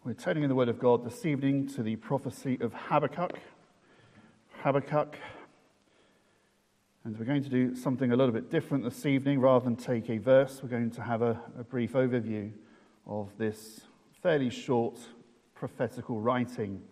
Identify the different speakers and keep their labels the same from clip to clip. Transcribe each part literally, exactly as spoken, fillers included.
Speaker 1: We're turning in the Word of God this evening to the prophecy of Habakkuk. Habakkuk. And we're going to do something a little bit different this evening. Rather than take a verse, we're going to have a, a brief overview of this fairly short prophetical writing.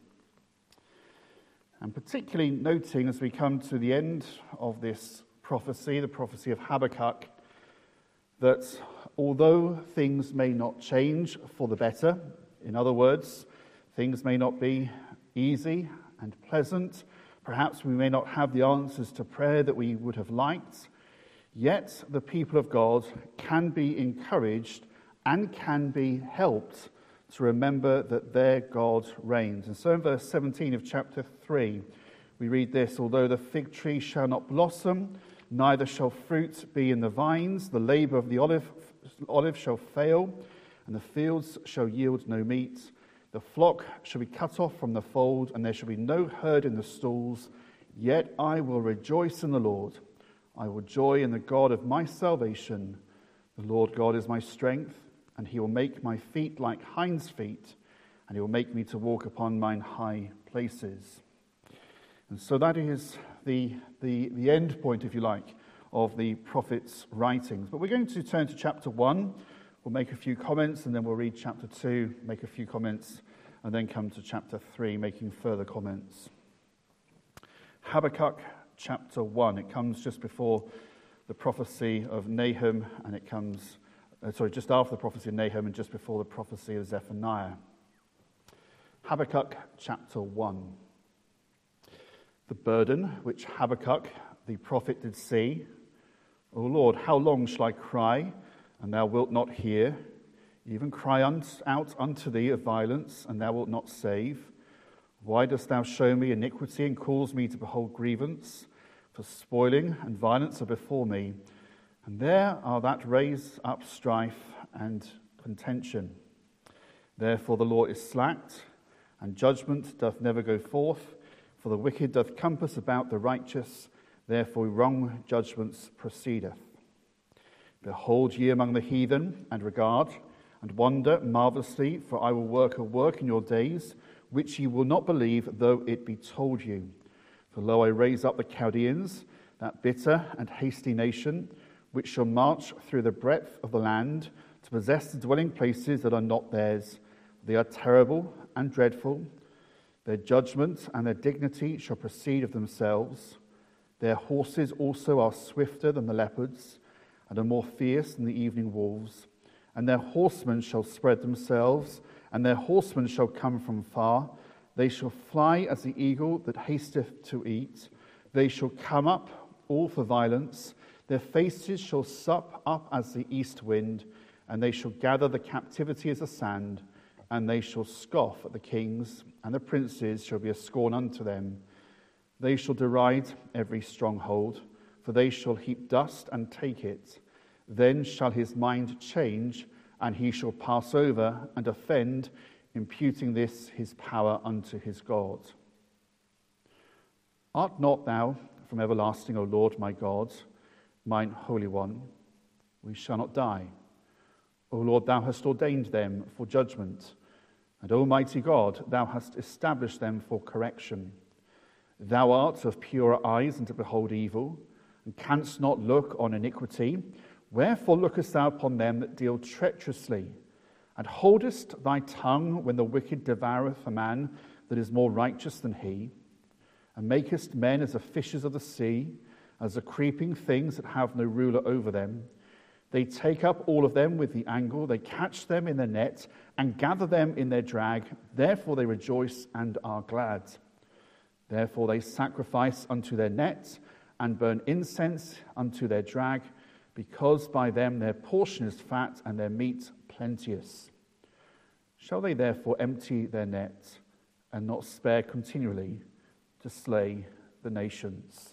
Speaker 1: And particularly noting as we come to the end of this prophecy, the prophecy of Habakkuk, that although things may not change for the better, in other words, things may not be easy and pleasant. Perhaps we may not have the answers to prayer that we would have liked. Yet the people of God can be encouraged and can be helped to remember that their God reigns. And so in verse seventeen of chapter three, we read this: "Although the fig tree shall not blossom, neither shall fruit be in the vines, the labor of the olive, olive shall fail, and the fields shall yield no meat. The flock shall be cut off from the fold, and there shall be no herd in the stalls. Yet I will rejoice in the Lord. I will joy in the God of my salvation. The Lord God is my strength, and he will make my feet like hinds' feet, and he will make me to walk upon mine high places." And so that is the, the, the end point, if you like, of the prophet's writings. But we're going to turn to chapter one. We'll make a few comments, and then we'll read chapter two, make a few comments, and then come to chapter three, making further comments. Habakkuk chapter one. It comes just before the prophecy of Nahum, and it comes, uh, sorry, just after the prophecy of Nahum and just before the prophecy of Zephaniah. Habakkuk chapter one. The burden which Habakkuk the prophet did see. O Lord, how long shall I cry, and thou wilt not hear? Even cry out unto thee of violence, and thou wilt not save. Why dost thou show me iniquity, and cause me to behold grievance? For spoiling and violence are before me, and there are that raise up strife and contention. Therefore the law is slacked, and judgment doth never go forth. For the wicked doth compass about the righteous, therefore wrong judgments proceedeth. Behold ye among the heathen, and regard, and wonder marvellously, for I will work a work in your days, which ye will not believe, though it be told you. For lo, I raise up the Chaldeans, that bitter and hasty nation, which shall march through the breadth of the land, to possess the dwelling places that are not theirs. They are terrible and dreadful. Their judgment and their dignity shall proceed of themselves. Their horses also are swifter than the leopards, and are more fierce than the evening wolves. And their horsemen shall spread themselves, and their horsemen shall come from far. They shall fly as the eagle that hasteth to eat. They shall come up all for violence. Their faces shall sup up as the east wind, and they shall gather the captivity as the sand, and they shall scoff at the kings, and the princes shall be a scorn unto them. They shall deride every stronghold, for they shall heap dust and take it. Then shall his mind change, and he shall pass over and offend, imputing this his power unto his God. Art not thou from everlasting, O Lord my God, mine Holy One? We shall not die. O Lord, thou hast ordained them for judgment, and Almighty God, thou hast established them for correction. Thou art of purer eyes and to behold evil, and canst not look on iniquity. Wherefore lookest thou upon them that deal treacherously, and holdest thy tongue when the wicked devoureth a man that is more righteous than he, and makest men as the fishes of the sea, as the creeping things that have no ruler over them? They take up all of them with the angle, they catch them in their net, and gather them in their drag. Therefore they rejoice and are glad. Therefore they sacrifice unto their net, and burn incense unto their drag, because by them their portion is fat, and their meat plenteous. Shall they therefore empty their net, and not spare continually to slay the nations?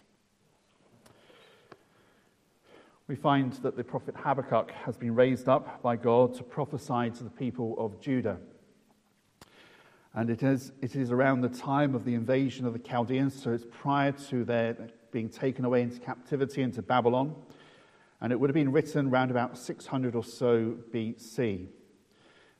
Speaker 1: We find that the prophet Habakkuk has been raised up by God to prophesy to the people of Judah. And it is, it is around the time of the invasion of the Chaldeans, so it's prior to their being taken away into captivity into Babylon. And it would have been written around about six hundred or so B C.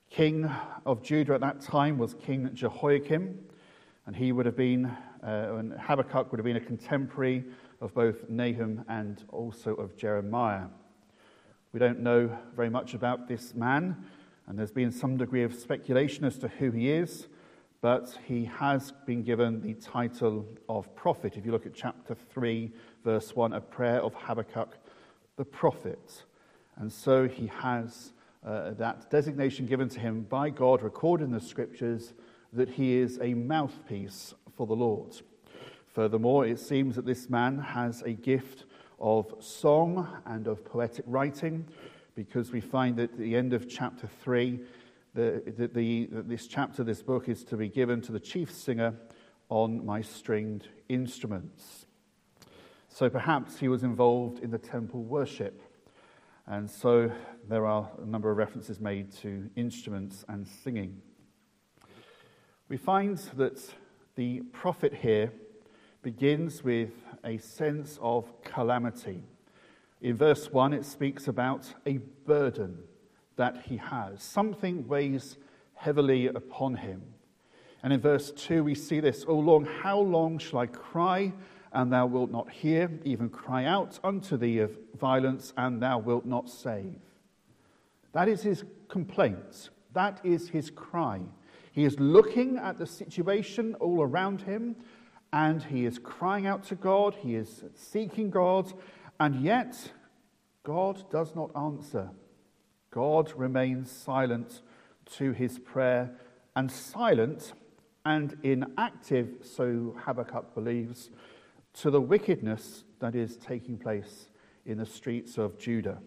Speaker 1: King of Judah at that time was King Jehoiakim, and he would have been, uh, and Habakkuk would have been a contemporary of both Nahum and also of Jeremiah. We don't know very much about this man, and there's been some degree of speculation as to who he is, but he has been given the title of prophet. If you look at chapter three, verse one, a prayer of Habakkuk the prophet. And so he has uh, that designation given to him by God, recorded in the scriptures, that he is a mouthpiece for the Lord. Furthermore, it seems that this man has a gift of song and of poetic writing, because we find that at the end of chapter three, the, the, the, this chapter, this book, is to be given to the chief singer on my stringed instruments. So perhaps he was involved in the temple worship, and so there are a number of references made to instruments and singing. We find that the prophet here begins with a sense of calamity. In verse one, it speaks about a burden that he has. Something weighs heavily upon him. And in verse two, we see this, O Lord, how long shall I cry, and thou wilt not hear, even cry out unto thee of violence, and thou wilt not save. That is his complaint. That is his cry. He is looking at the situation all around him, and he is crying out to God, he is seeking God, and yet God does not answer. God remains silent to his prayer, and silent and inactive, so Habakkuk believes, to the wickedness that is taking place in the streets of Judah.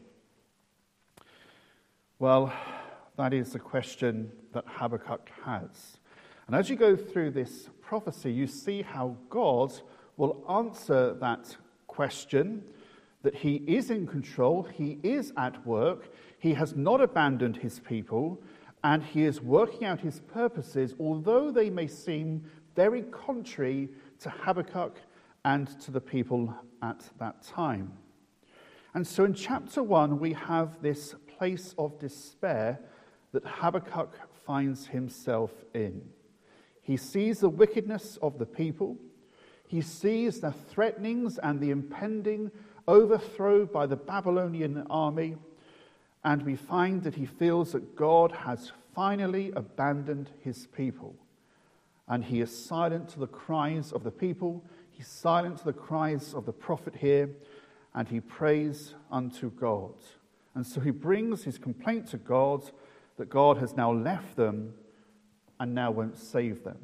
Speaker 1: Well, that is the question that Habakkuk has. And as you go through this prophecy, you see how God will answer that question, that he is in control, he is at work, he has not abandoned his people, and he is working out his purposes, although they may seem very contrary to Habakkuk and to the people at that time. And so in chapter one, we have this place of despair that Habakkuk finds himself in. He sees the wickedness of the people. He sees the threatenings and the impending overthrow by the Babylonian army. And we find that he feels that God has finally abandoned his people. And he is silent to the cries of the people. He's silent to the cries of the prophet here. And he prays unto God. And so he brings his complaint to God that God has now left them and now won't save them.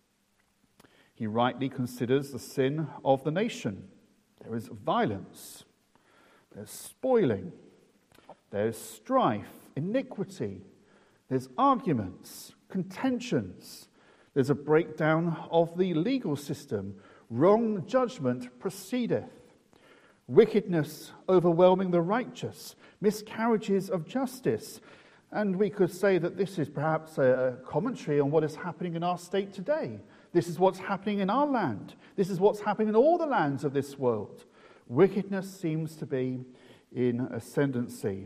Speaker 1: He rightly considers the sin of the nation. There is violence, there's spoiling, there's strife, iniquity, there's arguments, contentions, there's a breakdown of the legal system, wrong judgment proceedeth, wickedness overwhelming the righteous, miscarriages of justice. And we could say that this is perhaps a commentary on what is happening in our state today. This is what's happening in our land. This is what's happening in all the lands of this world. Wickedness seems to be in ascendancy.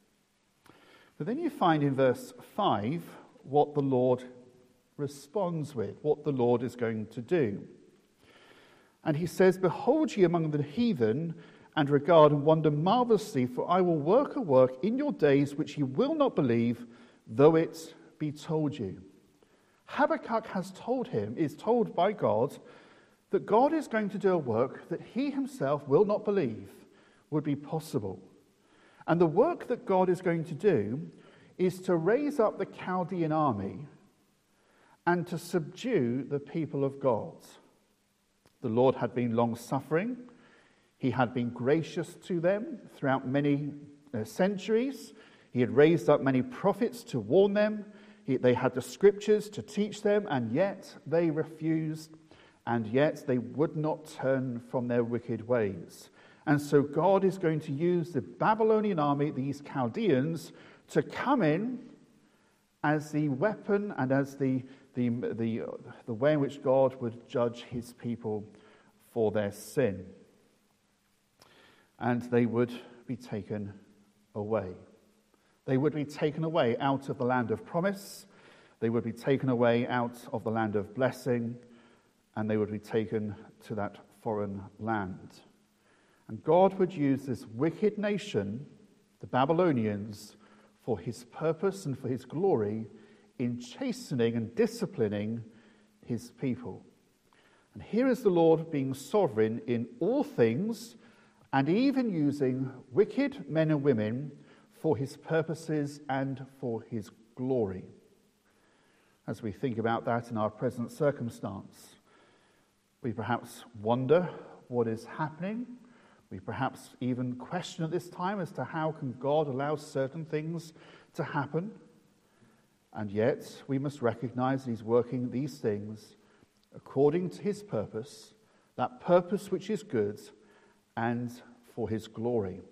Speaker 1: But then you find in verse five what the Lord responds with, what the Lord is going to do. And he says, Behold ye among the heathen, and regard and wonder marvelously, for I will work a work in your days which ye will not believe, though it be told you. Habakkuk has told him, is told by God, that God is going to do a work that he himself will not believe would be possible. And the work that God is going to do is to raise up the Chaldean army and to subdue the people of God. The Lord had been long-suffering. He had been gracious to them throughout many uh, centuries. He had raised up many prophets to warn them. He, they had the scriptures to teach them, and yet they refused, and yet they would not turn from their wicked ways. And so God is going to use the Babylonian army, these Chaldeans, to come in as the weapon and as the, the, the, the way in which God would judge his people for their sin. And they would be taken away. They would be taken away out of the land of promise. They would be taken away out of the land of blessing, and they would be taken to that foreign land. And God would use this wicked nation, the Babylonians, for his purpose and for his glory in chastening and disciplining his people. And here is the Lord being sovereign in all things, and even using wicked men and women for his purposes and for his glory. As we think about that in our present circumstance, we perhaps wonder what is happening. We perhaps even question at this time as to how can God allow certain things to happen. And yet we must recognize that he's working these things according to his purpose, that purpose which is good and for his glory.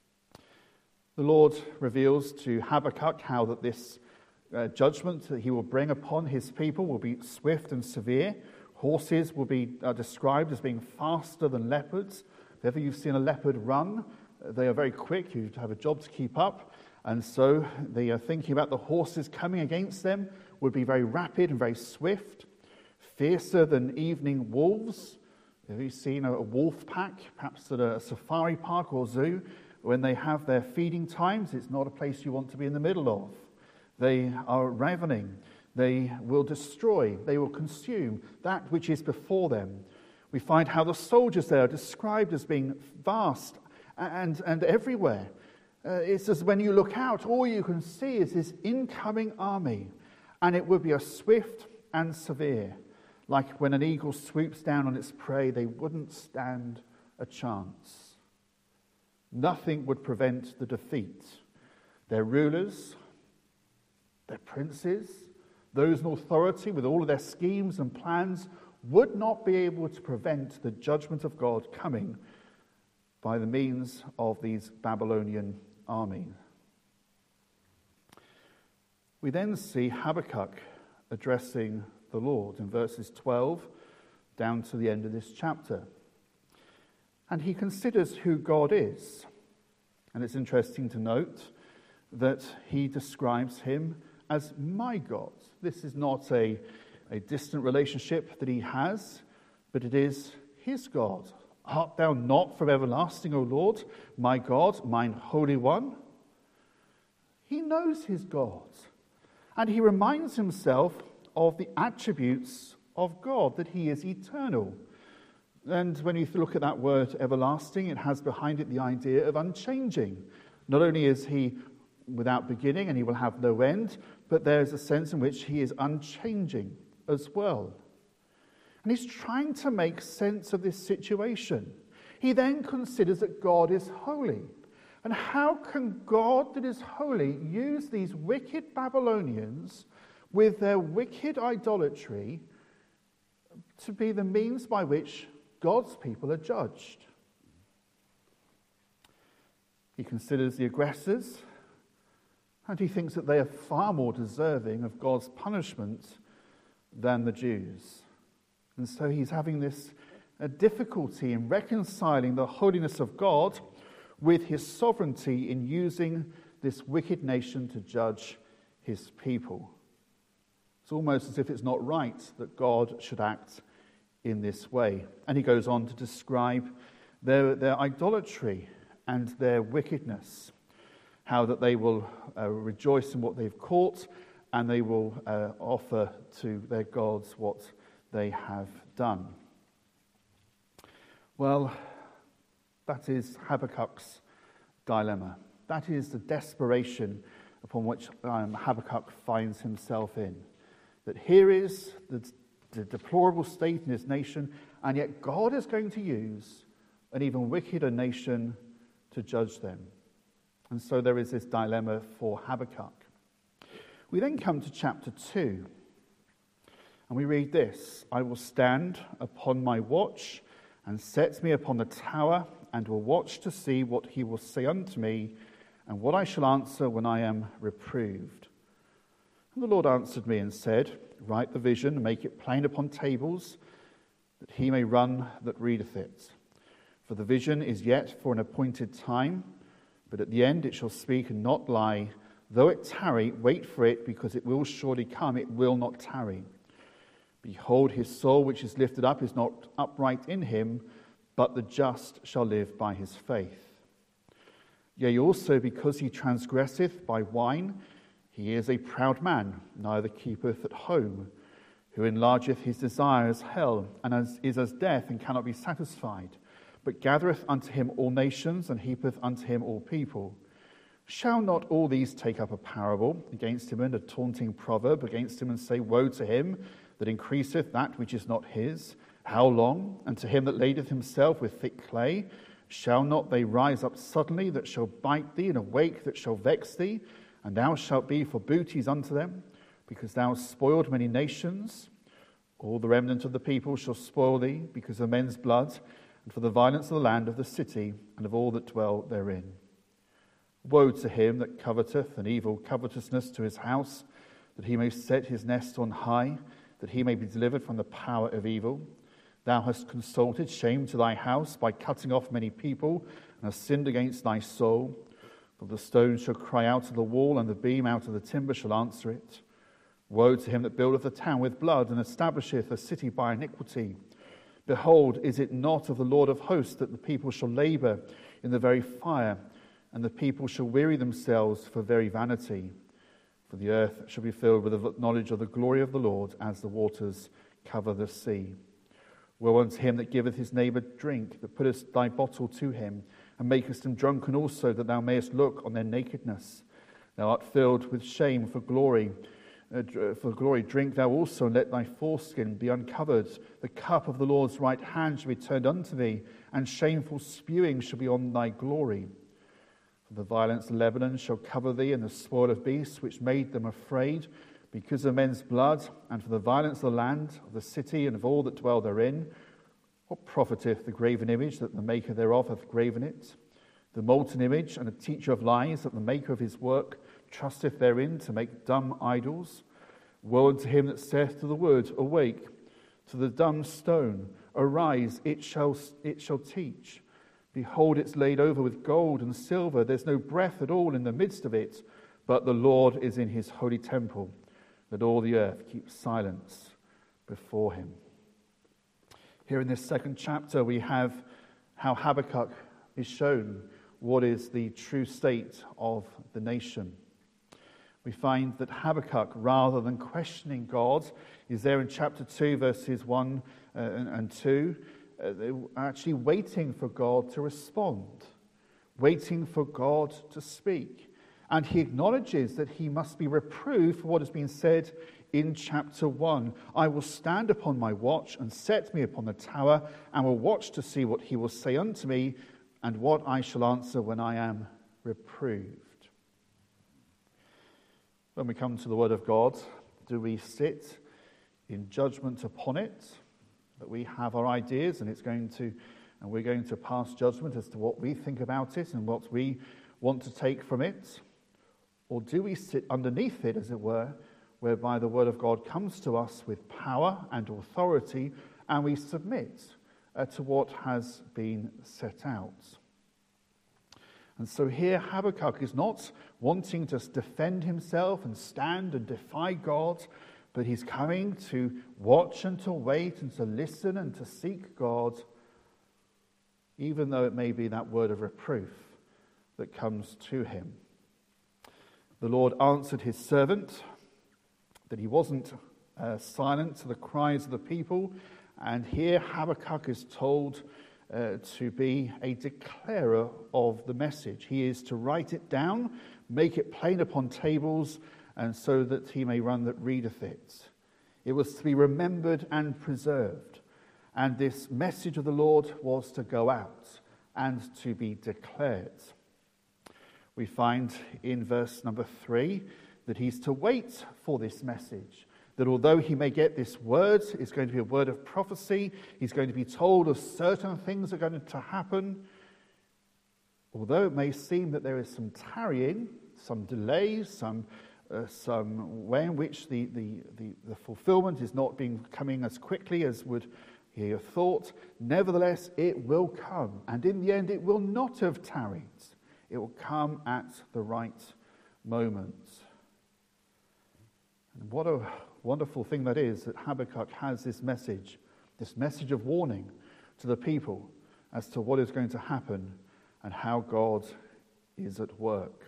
Speaker 1: The Lord reveals to Habakkuk how that this uh, judgment that he will bring upon his people will be swift and severe. Horses will be uh, described as being faster than leopards. If ever you've seen a leopard run, they are very quick. You have a job to keep up. And so they are thinking about the horses coming against them would be very rapid and very swift, fiercer than evening wolves. Have you seen a wolf pack, perhaps at a safari park or zoo? When they have their feeding times, it's not a place you want to be in the middle of. They are ravening. They will destroy. They will consume that which is before them. We find how the soldiers there are described as being vast and, and everywhere. Uh, it's as when you look out, all you can see is this incoming army. And it would be a swift and severe. Like when an eagle swoops down on its prey, they wouldn't stand a chance. Nothing would prevent the defeat. Their rulers, their princes, those in authority with all of their schemes and plans would not be able to prevent the judgment of God coming by the means of these Babylonian armies. We then see Habakkuk addressing the Lord in verses twelve down to the end of this chapter. And he considers who God is. And it's interesting to note that he describes him as my God. This is not a, a distant relationship that he has, but it is his God. Art thou not from everlasting, O Lord, my God, mine Holy One? He knows his God. And he reminds himself of the attributes of God, that he is eternal. And when you look at that word everlasting, it has behind it the idea of unchanging. Not only is he without beginning and he will have no end, but there is a sense in which he is unchanging as well. And he's trying to make sense of this situation. He then considers that God is holy. And how can God that is holy use these wicked Babylonians with their wicked idolatry to be the means by which God's people are judged? He considers the aggressors, and he thinks that they are far more deserving of God's punishment than the Jews. And so he's having this a difficulty in reconciling the holiness of God with his sovereignty in using this wicked nation to judge his people. It's almost as if it's not right that God should act in this way. And he goes on to describe their, their idolatry and their wickedness, how that they will uh, rejoice in what they've caught, and they will uh, offer to their gods what they have done. Well, that is Habakkuk's dilemma. That is the desperation upon which um, Habakkuk finds himself in. That here is the, the deplorable state in his nation, and yet God is going to use an even wickeder nation to judge them. And so there is this dilemma for Habakkuk. We then come to chapter two, and we read this: I will stand upon my watch and set me upon the tower, and will watch to see what he will say unto me, and what I shall answer when I am reproved. And the Lord answered me and said, Write the vision, and make it plain upon tables, that he may run that readeth it. For the vision is yet for an appointed time, but at the end it shall speak and not lie. Though it tarry, wait for it, because it will surely come, it will not tarry. Behold, his soul which is lifted up is not upright in him, but the just shall live by his faith. Yea, also because he transgresseth by wine, he is a proud man, neither keepeth at home, who enlargeth his desires hell, and as, is as death, and cannot be satisfied, but gathereth unto him all nations, and heapeth unto him all people. Shall not all these take up a parable against him, and a taunting proverb against him, and say, Woe to him that increaseth that which is not his? How long? And to him that ladeth himself with thick clay, shall not they rise up suddenly that shall bite thee, and awake that shall vex thee? And thou shalt be for booties unto them, because thou hast spoiled many nations. All the remnant of the people shall spoil thee, because of men's blood, and for the violence of the land of the city, and of all that dwell therein. Woe to him that coveteth an evil covetousness to his house, that he may set his nest on high, that he may be delivered from the power of evil. Thou hast consulted shame to thy house by cutting off many people, and hast sinned against thy soul. For the stone shall cry out of the wall, and the beam out of the timber shall answer it. Woe to him that buildeth a town with blood, and establisheth a city by iniquity. Behold, is it not of the Lord of hosts that the people shall labour in the very fire, and the people shall weary themselves for very vanity? For the earth shall be filled with the knowledge of the glory of the Lord, as the waters cover the sea. Woe unto him that giveth his neighbour drink, that puttest thy bottle to him, and makest him drunken also, that thou mayest look on their nakedness. Thou art filled with shame for glory. Uh, for glory, drink thou also, and let thy foreskin be uncovered. The cup of the Lord's right hand shall be turned unto thee, and shameful spewing shall be on thy glory. For the violence of Lebanon shall cover thee, and the spoil of beasts which made them afraid, because of men's blood, and for the violence of the land, of the city, and of all that dwell therein. What profiteth the graven image, that the maker thereof hath graven it? The molten image, and a teacher of lies, that the maker of his work trusteth therein to make dumb idols. Woe unto him that saith to the wood, Awake, to the dumb stone, Arise, it shall, it shall teach. Behold, it's laid over with gold and silver. There's no breath at all in the midst of it, but the Lord is in his holy temple. Let all the earth keep silence before him. Here in this second chapter, we have how Habakkuk is shown what is the true state of the nation. We find that Habakkuk, rather than questioning God, is there in chapter two, verses one uh, and, and two, uh, actually waiting for God to respond, waiting for God to speak. And he acknowledges that he must be reproved for what has been said in chapter one. I will stand upon my watch and set me upon the tower, and will watch to see what he will say unto me, and what I shall answer when I am reproved. When we come to the word of God, do we sit in judgment upon it? That we have our ideas, and it's going to, and we're going to pass judgment as to what we think about it and what we want to take from it? Or do we sit underneath it, as it were, whereby the word of God comes to us with power and authority, and we submit uh, to what has been set out? And so here Habakkuk is not wanting to defend himself and stand and defy God, but he's coming to watch and to wait and to listen and to seek God, even though it may be that word of reproof that comes to him. The Lord answered his servant, that he wasn't uh, silent to the cries of the people, and here Habakkuk is told Uh, to be a declarer of the message. He is to write it down, make it plain upon tables, and so that he may run that readeth it. It was to be remembered and preserved. And this message of the Lord was to go out and to be declared. We find in verse number three that he's to wait for this message. That although he may get this word, it's going to be a word of prophecy, he's going to be told of certain things are going to happen. Although it may seem that there is some tarrying, some delays, some uh, some way in which the, the, the, the fulfillment is not being coming as quickly as would he have thought, nevertheless it will come. And in the end it will not have tarried. It will come at the right moment. And what a wonderful thing that is, that Habakkuk has this message, this message of warning to the people as to what is going to happen and how God is at work.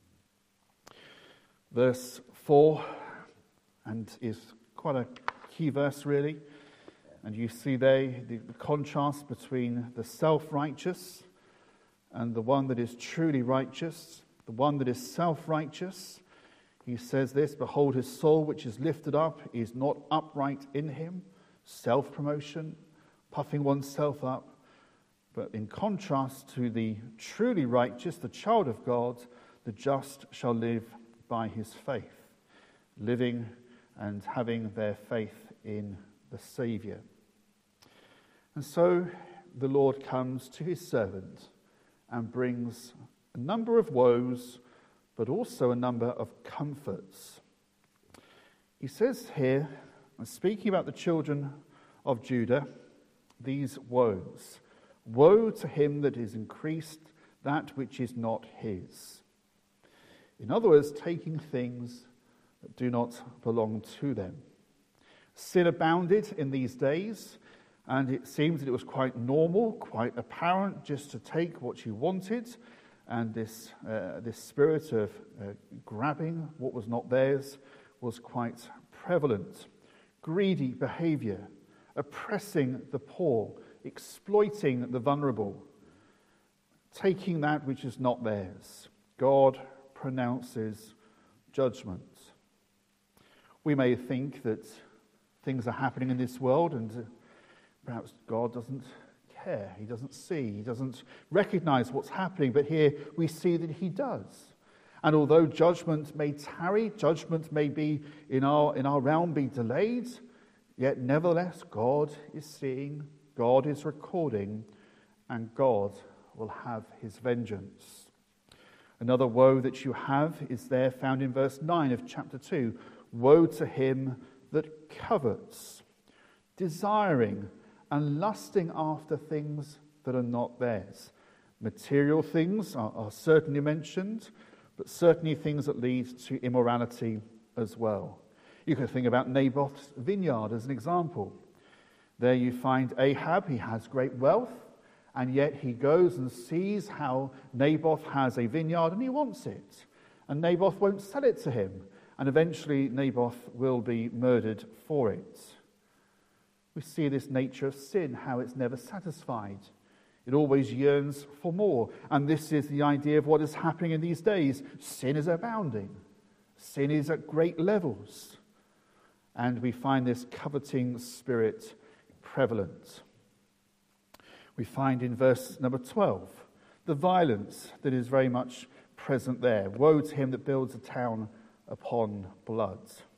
Speaker 1: Verse four, and is quite a key verse really, and you see there the, the contrast between the self-righteous and the one that is truly righteous. The one that is self-righteous, he says this, behold, his soul which is lifted up is not upright in him, self-promotion, puffing oneself up. But in contrast to the truly righteous, the child of God, the just shall live by his faith, living and having their faith in the Saviour. And so the Lord comes to his servant and brings a number of woes, but also a number of comforts. He says here, speaking about the children of Judah, these woes. Woe to him that is increased that which is not his. In other words, taking things that do not belong to them. Sin abounded in these days, and it seems that it was quite normal, quite apparent, just to take what you wanted, and this uh, this spirit of uh, grabbing what was not theirs was quite prevalent. Greedy behavior, oppressing the poor, exploiting the vulnerable, taking that which is not theirs. God pronounces judgment. We may think that things are happening in this world and perhaps God doesn't care, he doesn't see, he doesn't recognize what's happening, but here we see that he does. And although judgment may tarry, judgment may be in our in our realm be delayed, yet nevertheless God is seeing, God is recording, and God will have his vengeance. Another woe that you have is there found in verse nine of chapter two. Woe to him that covets, desiring and lusting after things that are not theirs. Material things are, are certainly mentioned, but certainly things that lead to immorality as well. You can think about Naboth's vineyard as an example. There you find Ahab, he has great wealth, and yet he goes and sees how Naboth has a vineyard and he wants it. And Naboth won't sell it to him. And eventually Naboth will be murdered for it. We see this nature of sin, how it's never satisfied. It always yearns for more. And this is the idea of what is happening in these days. Sin is abounding. Sin is at great levels. And we find this coveting spirit prevalent. We find in verse number twelve, the violence that is very much present there. Woe to him that builds a town upon blood,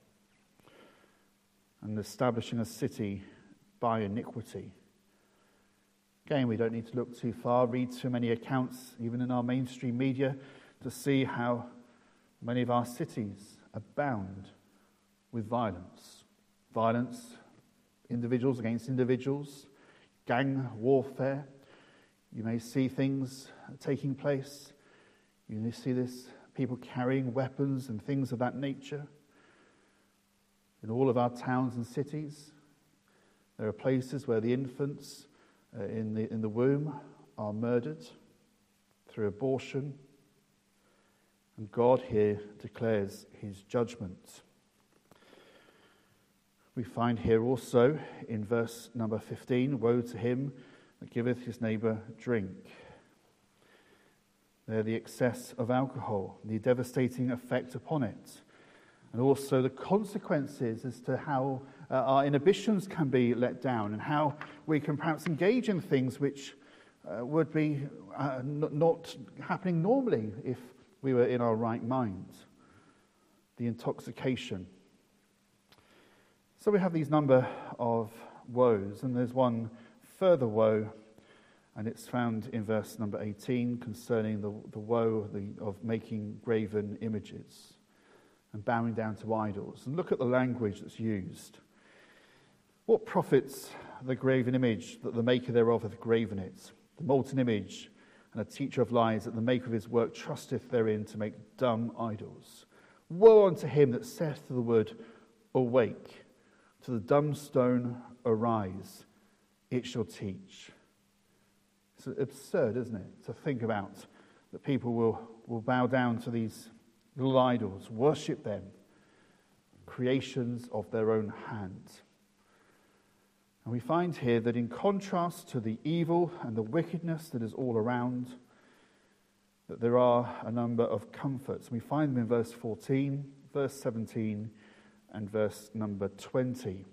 Speaker 1: and establishing a city by iniquity. Again, we don't need to look too far, read too many accounts, even in our mainstream media, to see how many of our cities abound with violence. Violence, individuals against individuals, gang warfare. You may see things taking place. You may see this, people carrying weapons and things of that nature. In all of our towns and cities, there are places where the infants uh, in the in the womb are murdered through abortion. And God here declares his judgment. We find here also in verse number fifteen, woe to him that giveth his neighbour drink. There the excess of alcohol, the devastating effect upon it, and also the consequences as to how uh, our inhibitions can be let down and how we can perhaps engage in things which uh, would be uh, n- not happening normally if we were in our right mind. The intoxication. So we have these number of woes, and there's one further woe, and it's found in verse number eighteen concerning the, the woe of, the, of making graven images and bowing down to idols. And look at the language that's used. What profits the graven image that the maker thereof hath graven it? The molten image and a teacher of lies, that the maker of his work trusteth therein to make dumb idols. Woe unto him that saith to the wood, awake, to the dumb stone, arise, it shall teach. It's absurd, isn't it, to think about that people will, will bow down to these little idols, worship them, creations of their own hands. And we find here that in contrast to the evil and the wickedness that is all around, that there are a number of comforts. We find them in verse fourteen, verse seventeen, and verse number twenty.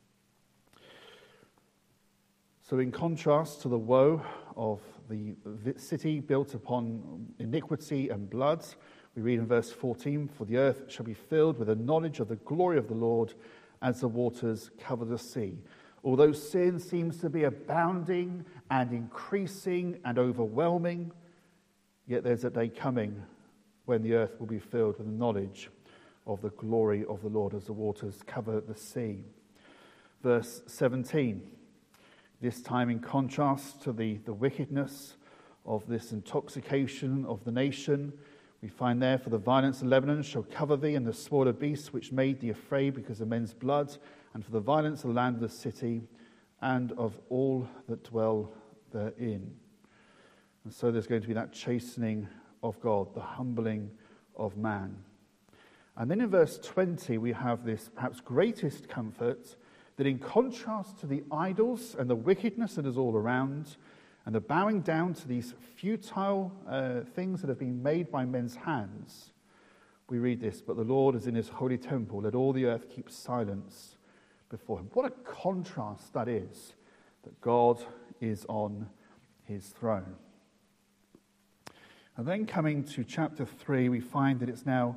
Speaker 1: So in contrast to the woe of the city built upon iniquity and blood, we read in verse fourteen, for the earth shall be filled with the knowledge of the glory of the Lord as the waters cover the sea. Although sin seems to be abounding and increasing and overwhelming, yet there's a day coming when the earth will be filled with the knowledge of the glory of the Lord as the waters cover the sea. Verse seventeen, this time in contrast to the, the wickedness of this intoxication of the nation, we find there, for the violence of Lebanon shall cover thee, and the spoil of beasts which made thee afraid because of men's blood, and for the violence of the land of the city, and of all that dwell therein. And so there's going to be that chastening of God, the humbling of man. And then in verse twenty, we have this perhaps greatest comfort, that in contrast to the idols and the wickedness that is all around, and the bowing down to these futile uh, things that have been made by men's hands, we read this, but the Lord is in his holy temple, let all the earth keep silence before him. What a contrast that is, that God is on his throne. And then coming to chapter three, we find that it's now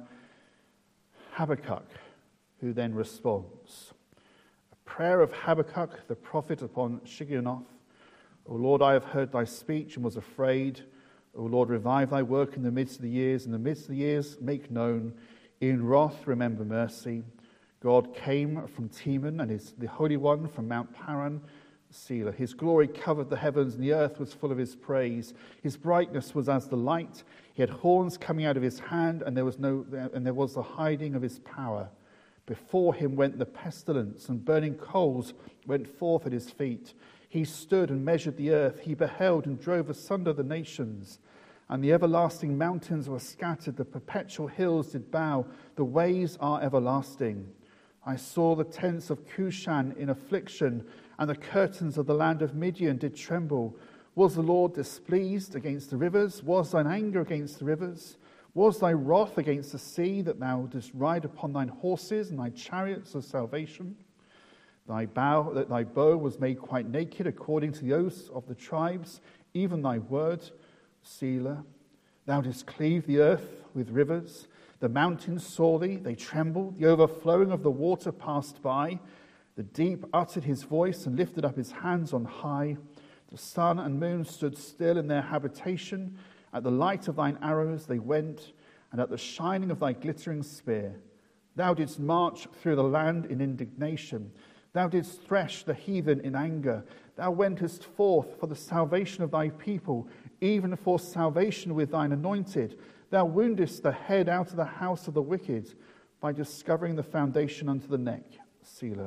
Speaker 1: Habakkuk who then responds. A prayer of Habakkuk, the prophet, upon Shigionoth. O Lord, I have heard thy speech and was afraid. O Lord, revive thy work in the midst of the years. In the midst of the years, make known. In wrath, remember mercy. God came from Teman, and his, the Holy One from Mount Paran, Selah. His glory covered the heavens, and the earth was full of his praise. His brightness was as the light. He had horns coming out of his hand, and there was no, and there was the hiding of his power. Before him went the pestilence, and burning coals went forth at his feet. He stood and measured the earth. He beheld and drove asunder the nations. And the everlasting mountains were scattered. The perpetual hills did bow. The ways are everlasting. I saw the tents of Cushan in affliction, and the curtains of the land of Midian did tremble. Was the Lord displeased against the rivers? Was thine anger against the rivers? Was thy wrath against the sea, that thou didst ride upon thine horses and thy chariots of salvation? Thy bow, that thy bow was made quite naked, according to the oaths of the tribes, even thy word, Selah. Thou didst cleave the earth with rivers. The mountains saw thee, they trembled. The overflowing of the water passed by. The deep uttered his voice and lifted up his hands on high. The sun and moon stood still in their habitation. At the light of thine arrows they went, and at the shining of thy glittering spear. Thou didst march through the land in indignation. Thou didst thresh the heathen in anger. Thou wentest forth for the salvation of thy people, even for salvation with thine anointed. Thou woundest the head out of the house of the wicked, by discovering the foundation unto the neck, Selah.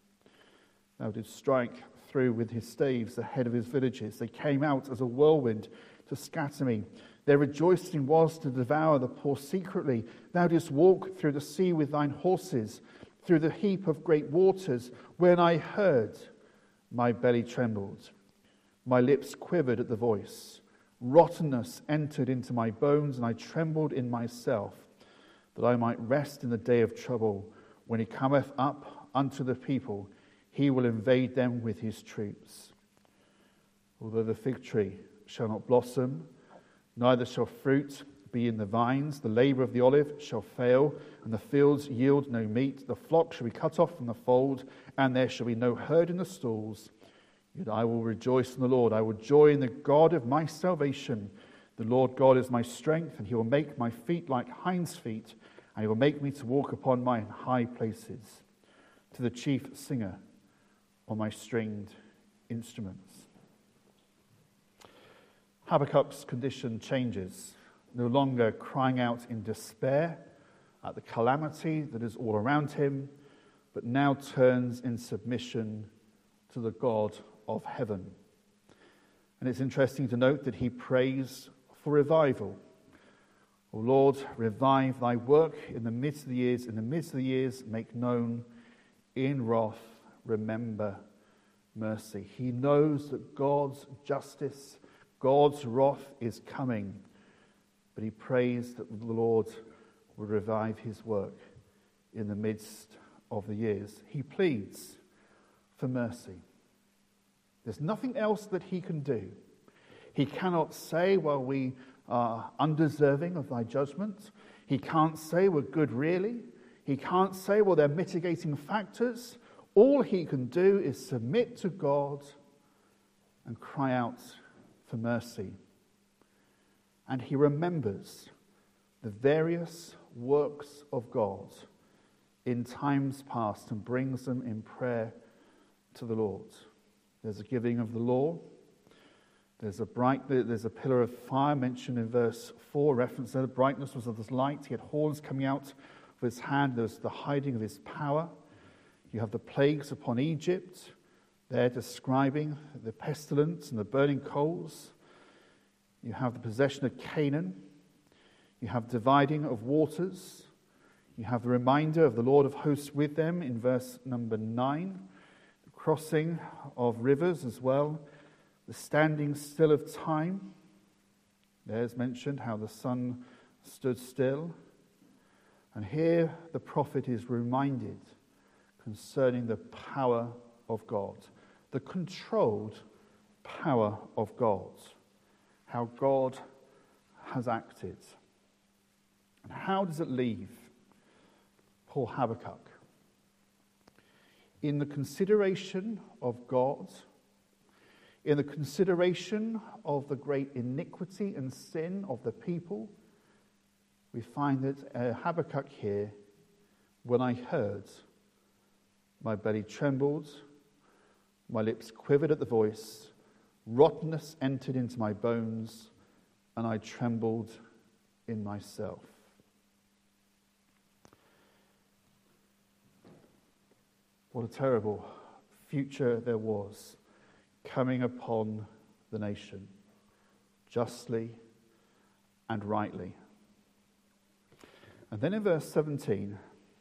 Speaker 1: Thou didst strike through with his staves the head of his villages. They came out as a whirlwind to scatter me. Their rejoicing was to devour the poor secretly. Thou didst walk through the sea with thine horses, through the heap of great waters. When I heard, my belly trembled. My lips quivered at the voice. Rottenness entered into my bones, and I trembled in myself, that I might rest in the day of trouble. When he cometh up unto the people, he will invade them with his troops. Although the fig tree shall not blossom, neither shall fruit be in the vines, the labor of the olive shall fail, and the fields yield no meat. The flock shall be cut off from the fold, and there shall be no herd in the stalls. Yet I will rejoice in the Lord. I will joy in the God of my salvation. The Lord God is my strength, and he will make my feet like hinds' feet, and he will make me to walk upon my high places. To the chief singer on my stringed instruments. Habakkuk's condition changes, no longer crying out in despair at the calamity that is all around him, but now turns in submission to the God of heaven. And it's interesting to note that he prays for revival. O Lord, revive thy work in the midst of the years, in the midst of the years, make known in wrath, remember mercy. He knows that God's justice, God's wrath is coming, but he prays that the Lord will revive his work in the midst of the years. He pleads for mercy. There's nothing else that he can do. He cannot say, well, we are undeserving of thy judgment. He can't say we're good really. He can't say, well, they're mitigating factors. All he can do is submit to God and cry out for mercy. And he remembers the various works of God in times past and brings them in prayer to the Lord. There's a giving of the law. There's a bright, there's a pillar of fire mentioned in verse four, reference there. The brightness was of this light. He had horns coming out of his hand. There's the hiding of his power. You have the plagues upon Egypt. They're describing the pestilence and the burning coals. You have the possession of Canaan. You have dividing of waters. You have the reminder of the Lord of hosts with them in verse number nine. The crossing of rivers as well. The standing still of time. There's mentioned how the sun stood still. And here the prophet is reminded concerning the power of God, the controlled power of God, how God has acted. And how does it leave poor Habakkuk? In the consideration of God, in the consideration of the great iniquity and sin of the people, we find that uh, Habakkuk here, when I heard, my belly trembled, my lips quivered at the voice, rottenness entered into my bones, and I trembled in myself. What a terrible future there was coming upon the nation, justly and rightly. And then in verse seventeen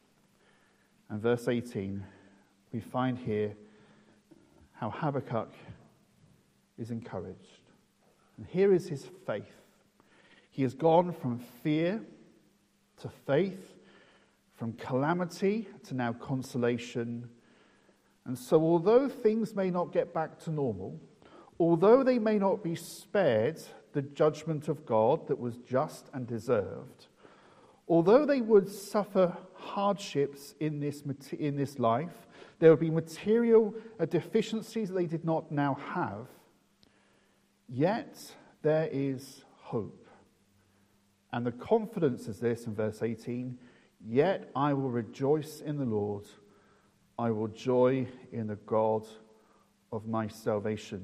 Speaker 1: and verse eighteen, we find here how Habakkuk is encouraged. And here is his faith. He has gone from fear to faith, from calamity to now consolation. And so although things may not get back to normal, although they may not be spared the judgment of God that was just and deserved, although they would suffer hardships in this, in this life, there would be material deficiencies that they did not now have, yet there is hope. And the confidence is this in verse eighteen, yet I will rejoice in the Lord, I will joy in the God of my salvation.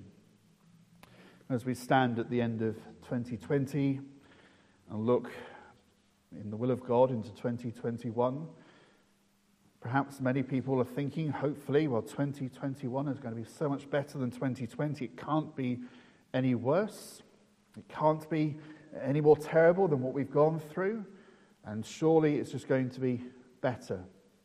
Speaker 1: As we stand at the end of twenty twenty and look in the will of God into twenty twenty-one, perhaps many people are thinking, hopefully, well, twenty twenty-one is going to be so much better than twenty twenty. It can't be any worse. It can't be any more terrible than what we've gone through. And surely it's just going to be better.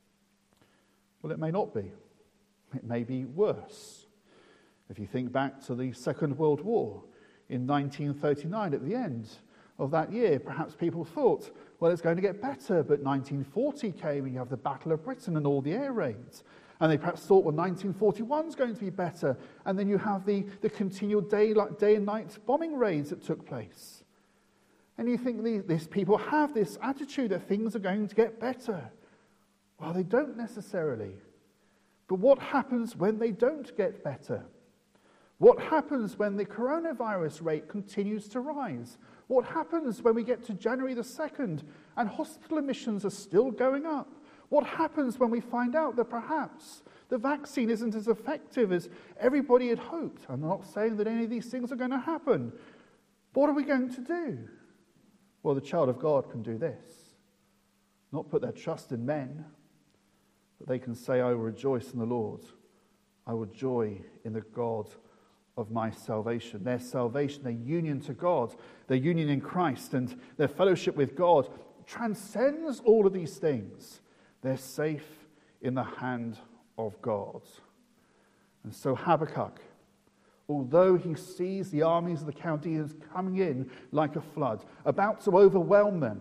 Speaker 1: Well, it may not be. It may be worse. If you think back to the Second World War in nineteen thirty-nine, at the end of that year, perhaps people thought, well, it's going to get better, but nineteen forty came and you have the Battle of Britain and all the air raids. And they perhaps thought, well, nineteen forty-one is going to be better. And then you have the, the continual day, day and night bombing raids that took place. And you think these, these people have this attitude that things are going to get better. Well, they don't necessarily. But what happens when they don't get better? What happens when the coronavirus rate continues to rise? What happens when we get to January the second and hospital admissions are still going up? What happens when we find out that perhaps the vaccine isn't as effective as everybody had hoped? I'm not saying that any of these things are going to happen. But what are we going to do? Well, the child of God can do this. Not put their trust in men, but they can say, I will rejoice in the Lord. I will joy in the God of my salvation. Their salvation, their union to God, their union in Christ and their fellowship with God transcends all of these things. They're safe in the hand of God. And so Habakkuk, although he sees the armies of the Chaldeans coming in like a flood, about to overwhelm them,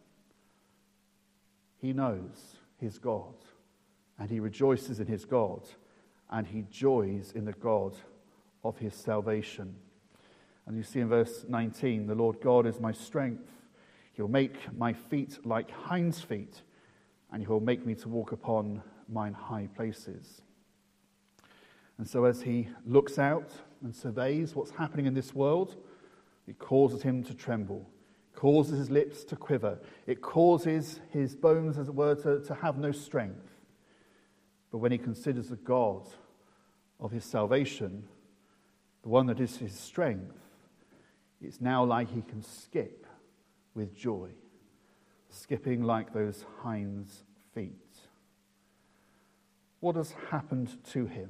Speaker 1: he knows his God, and he rejoices in his God, and he joys in the God of his salvation. And you see in verse nineteen, the Lord God is my strength. He'll make my feet like hinds' feet, and he'll make me to walk upon mine high places. And so as he looks out and surveys what's happening in this world, it causes him to tremble, causes his lips to quiver, it causes his bones, as it were, to, to have no strength. But when he considers the God of his salvation, the one that is his strength, it's now like he can skip with joy, skipping like those hinds' feet. What has happened to him?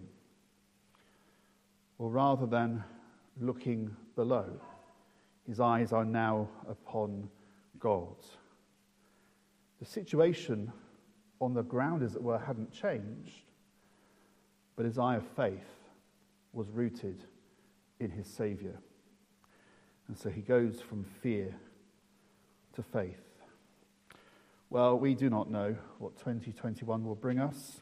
Speaker 1: Well, rather than looking below, his eyes are now upon God. The situation on the ground, as it were, hadn't changed, but his eye of faith was rooted in his Saviour. And so he goes from fear to faith. Well, we do not know what twenty twenty-one will bring us,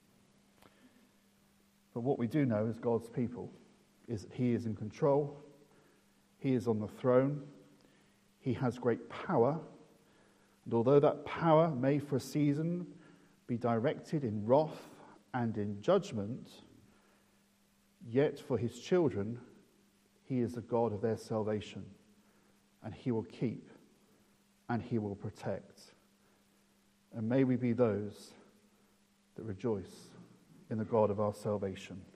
Speaker 1: but what we do know as God's people is that he is in control, he is on the throne, he has great power, and although that power may for a season be directed in wrath and in judgment, yet for his children, he is the God of their salvation, and he will keep and he will protect. And may we be those that rejoice in the God of our salvation.